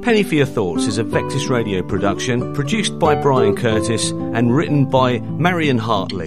Penny for Your Thoughts is a Vectis Radio production, produced by Brian Curtis and written by Marion Hartley.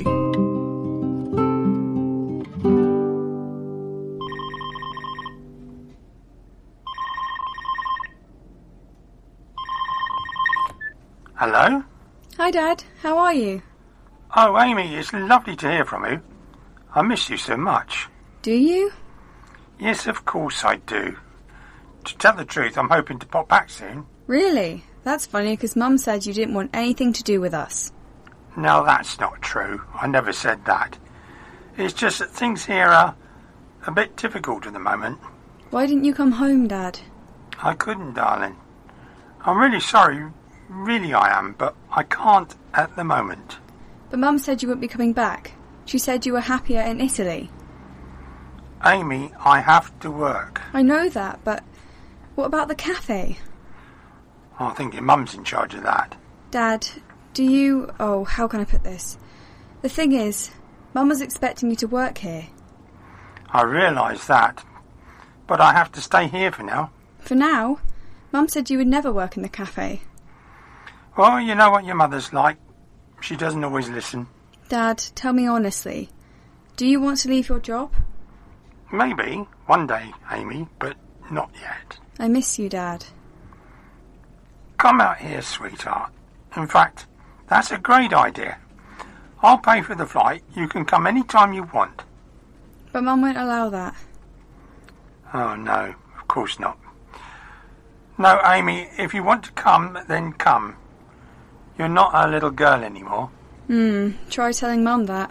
Hello? Hi, Dad. How are you? Oh, Amy, it's lovely to hear from you. I miss you so much. Do you? Yes, of course I do. To tell the truth, I'm hoping to pop back soon. Really? That's funny, because Mum said you didn't want anything to do with us. No, that's not true. I never said that. It's just that things here are a bit difficult at the moment. Why didn't you come home, Dad? I couldn't, darling. I'm really sorry. Really I am, but I can't at the moment. But Mum said you wouldn't be coming back. She said you were happier in Italy. Amy, I have to work. I know that, but what about the cafe? I think your mum's in charge of that. Dad, do you... Oh, how can I put this? The thing is, Mum was expecting you to work here. I realise that, but I have to stay here for now. For now? Mum said you would never work in the cafe. Well, you know what your mother's like. She doesn't always listen. Dad, tell me honestly. Do you want to leave your job? Maybe, one day, Amy, but not yet. I miss you, Dad. Come out here, sweetheart. In fact, that's a great idea. I'll pay for the flight. You can come any time you want. But Mum won't allow that. Oh, no, of course not. No, Amy, if you want to come, then come. You're not a little girl anymore. Try telling Mum that.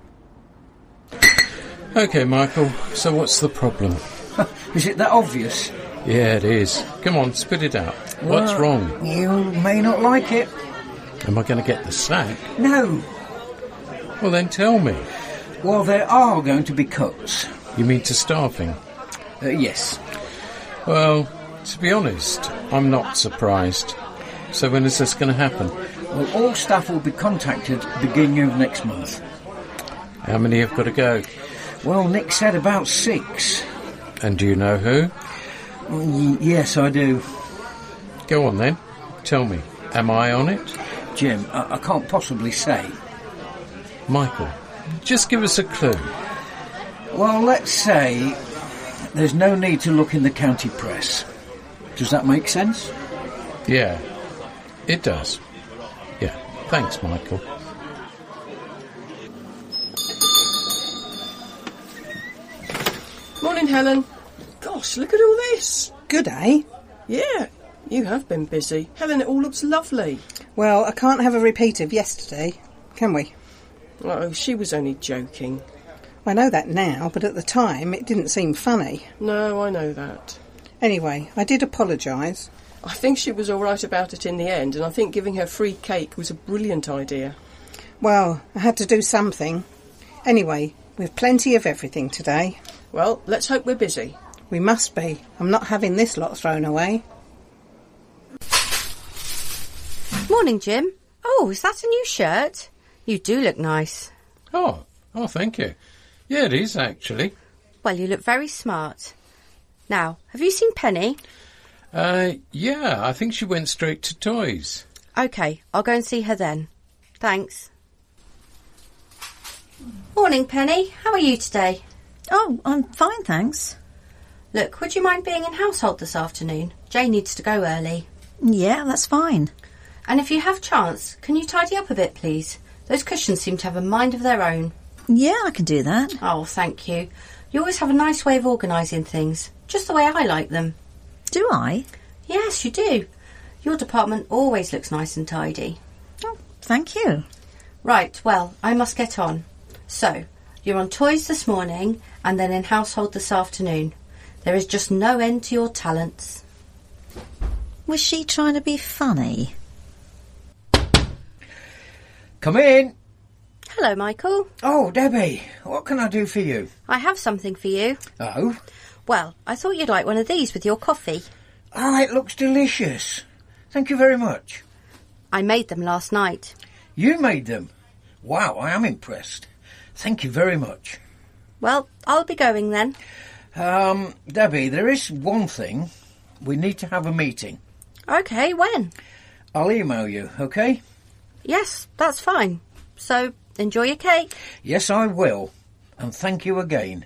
OK, Michael, so what's the problem? Is it that obvious? Yeah, it is. Come on, spit it out. What's wrong? You may not like it. Am I going to get the sack? No. Well, then tell me. Well, there are going to be cuts. You mean to staffing? Yes. Well, to be honest, I'm not surprised. So when is this going to happen? Well, all staff will be contacted beginning of next month. How many have got to go? Well, Nick said about 6. And do you know who? Yes, I do. Go on then. Tell me. Am I on it? Jim, I can't possibly say. Michael, just give us a clue. Well, let's say there's no need to look in the county press. Does that make sense? Yeah, it does. Yeah, thanks, Michael. Morning, Helen. Gosh, look at all this. Good, eh? Yeah, you have been busy. Helen, it all looks lovely. Well, I can't have a repeat of yesterday, can we? Oh, she was only joking. I know that now, but at the time it didn't seem funny. No, I know that. Anyway, I did apologise. I think she was all right about it in the end, and I think giving her free cake was a brilliant idea. Well, I had to do something. Anyway, we've plenty of everything today. Well, let's hope we're busy. We must be. I'm not having this lot thrown away. Morning, Jim. Oh, is that a new shirt? You do look nice. Oh, thank you. Yeah, it is, actually. Well, you look very smart. Now, have you seen Penny? Yeah, I think she went straight to toys. OK, I'll go and see her then. Thanks. Morning, Penny. How are you today? Oh, I'm fine, thanks. Look, would you mind being in household this afternoon? Jay needs to go early. Yeah, that's fine. And if you have chance, can you tidy up a bit, please? Those cushions seem to have a mind of their own. Yeah, I can do that. Oh, thank you. You always have a nice way of organising things, just the way I like them. Do I? Yes, you do. Your department always looks nice and tidy. Oh, thank you. Right, well, I must get on. So, you're on toys this morning and then in household this afternoon. There is just no end to your talents. Was she trying to be funny? Come in. Hello, Michael. Oh, Debbie, what can I do for you? I have something for you. Oh? Well, I thought you'd like one of these with your coffee. Oh, it looks delicious. Thank you very much. I made them last night. You made them? Wow, I am impressed. Thank you very much. Well, I'll be going then. Debbie, there is one thing. We need to have a meeting. OK, when? I'll email you, OK? Yes, that's fine. So, enjoy your cake. Yes, I will. And thank you again.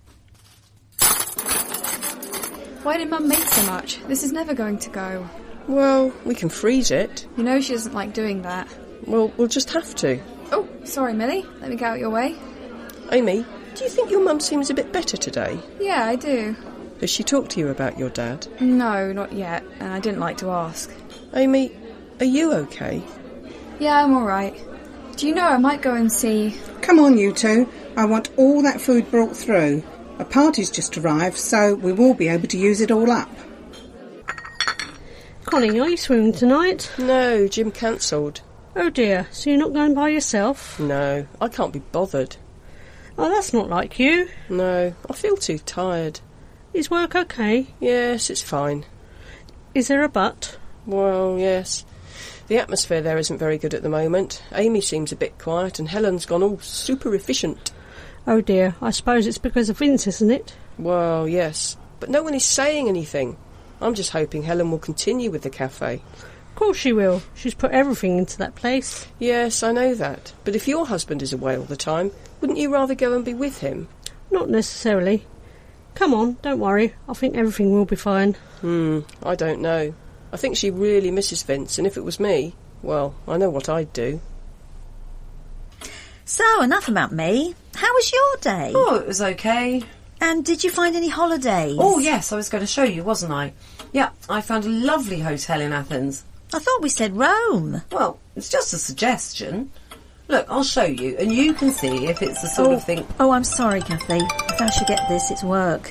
Why did Mum make so much? This is never going to go. Well, we can freeze it. You know she doesn't like doing that. Well, we'll just have to. Oh, sorry, Millie. Let me get out your way. Amy, do you think your mum seems a bit better today? Yeah, I do. Has she talked to you about your dad? No, not yet, and I didn't like to ask. Amy, are you okay? Yeah, I'm alright. Do you know, I might go and see... Come on, you two. I want all that food brought through. A party's just arrived, so we will be able to use it all up. Connie, are you swimming tonight? No, Jim cancelled. Oh dear, so you're not going by yourself? No, I can't be bothered. Oh, that's not like you. No, I feel too tired. Is work okay? Yes, it's fine. Is there a but? Well, yes. The atmosphere there isn't very good at the moment. Amy seems a bit quiet and Helen's gone all super efficient. Oh dear, I suppose it's because of Vince, isn't it? Well, yes. But no one is saying anything. I'm just hoping Helen will continue with the cafe. Of course she will. She's put everything into that place. Yes, I know that. But if your husband is away all the time, wouldn't you rather go and be with him? Not necessarily. Come on, don't worry. I think everything will be fine. I don't know. I think she really misses Vince, and if it was me, well, I know what I'd do. So, enough about me. How was your day? Oh, it was okay. And did you find any holidays? Oh, yes, I was going to show you, wasn't I? Yeah, I found a lovely hotel in Athens. I thought we said Rome. Well, it's just a suggestion. Look, I'll show you, and you can see if it's the sort of thing... Oh, I'm sorry, Kathy. If I should get this, it's work.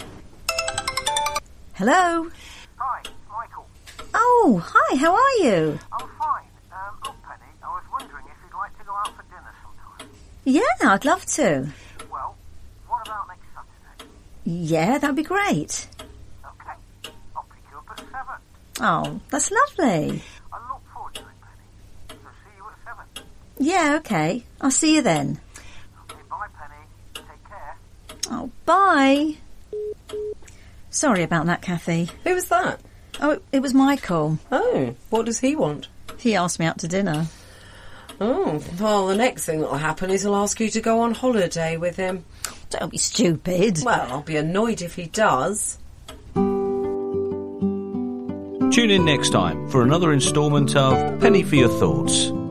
Hello? Hi, Michael. Oh, hi, how are you? I'm fine. Look, Penny, I was wondering if you'd like to go out for dinner sometime. Yeah, I'd love to. Well, what about next Saturday? Yeah, that'd be great. Okay, I'll pick you up at 7. Oh, that's lovely. I look forward to it, Penny. So see you at 7. Yeah, okay. I'll see you then. Okay, bye, Penny. Take care. Oh, bye. Sorry about that, Kathy. Who was that? Oh, it was Michael. Oh, what does he want? He asked me out to dinner. Oh, well, the next thing that'll happen is he'll ask you to go on holiday with him. Don't be stupid. Well, I'll be annoyed if he does. Tune in next time for another instalment of Penny for Your Thoughts.